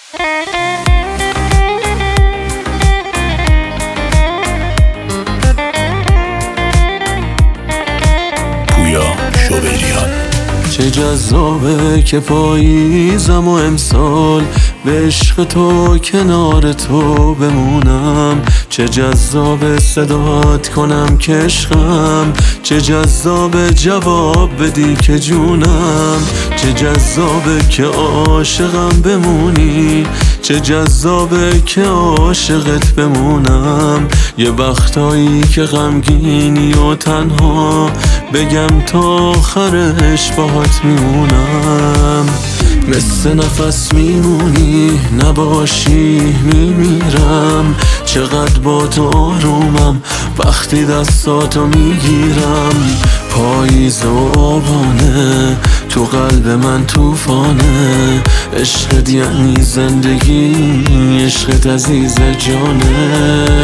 پویا شوبریان. چه جذابه که پاییزم و امسال به عشق تو کنار تو بمونم. چه جذابه صدات کنم که عشقم، چه جذابه جواب بدی که جونم. چه جذابه که عاشقم بمونی، چه جذابه که عاشقت بمونم. یه وقتایی که غمگینی و تنها بگم تا آخرش باهات میمونم. مثل نفس میمونی، نباشی میمیرم. چقدر با تو آرومم وقتی دستاتو میگیرم. پاییز و آبانه تو قلب من توفانه. عشقت یعنی زندگی، عشقت عزیز جانه.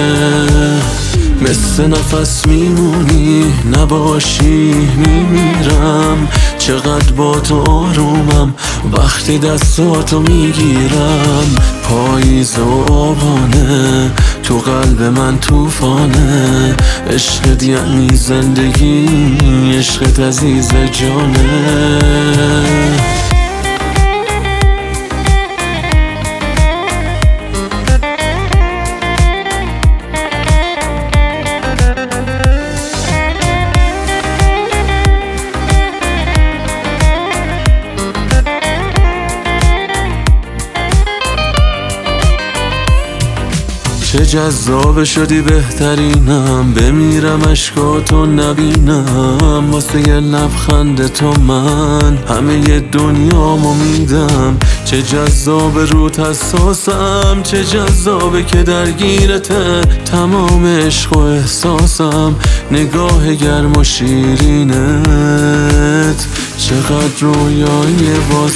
مثل نفس میمونی، نباشی میمیرم. چقدر با تو آرومم وقتی دستاتو میگیرم. پاییز و آبانه تو قلب من توفانه. عشقت یعنی زندگی، عشقت عزیز جانه. چه جذاب شدی بهترینم، بمیرم اشکاتو نبینم. واسه یه لبخند تو من همه ی دنیامو میدم. چه جذاب روت حساسم، چه جذابه که درگیرته تمام عشق و احساسم. نگاه گرم و شیرینت چقدر رویایی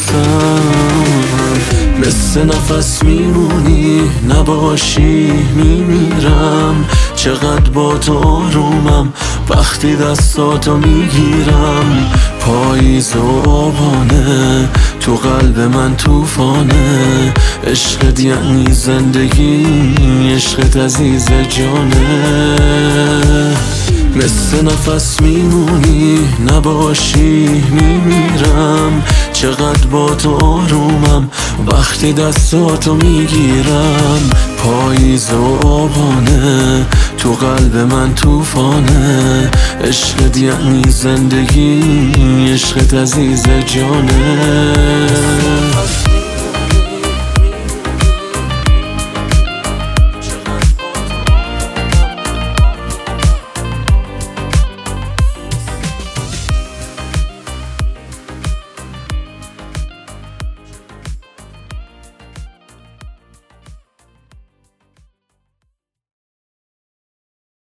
واسم. مثل نفس میمونی، نباشی میمیرم. چقدر با تو آرومم وقتی دستاتو میگیرم. پاییز و آبانه تو قلب من توفانه. عشقت یعنی زندگی، عشقت عزیز جانه. مثل نفس میمونی، نباشی میمیرم. چقدر با تو آرومم وقتی دستاتو میگیرم. پاییز و آبانه تو قلب من توفانه. عشقت یعنی زندگی، عشقت عزیز جانه.